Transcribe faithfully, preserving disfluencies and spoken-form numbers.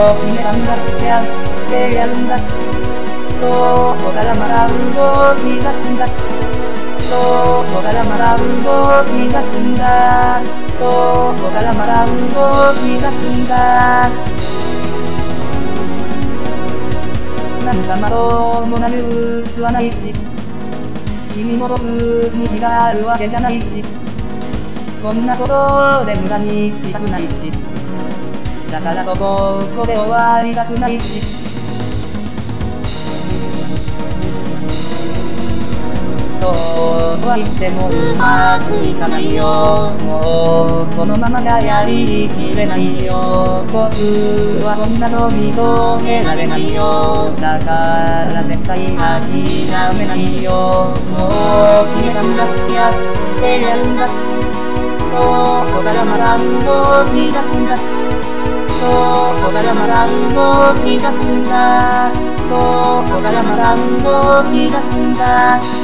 決めたんだってやってやるんだ。そこからまた動き出すんだ。そこからまた動き出すんだ。そこからまた動き出すんだ。なんかまともなニュースはないし、君も僕に非があるわけじゃないし、こんなことで無駄にしたくないし、だからとここで終わりたくないし、そうは言ってもうまくいかないよ。もうこのままじゃやりきれないよ。僕はこんなの認められないよ。だから絶対諦めないよ。もう決めたんだってやってやるんだ。そこからまた動き出すんだ。そこからまた動き出すんだ。そこからまた動き出すんだ。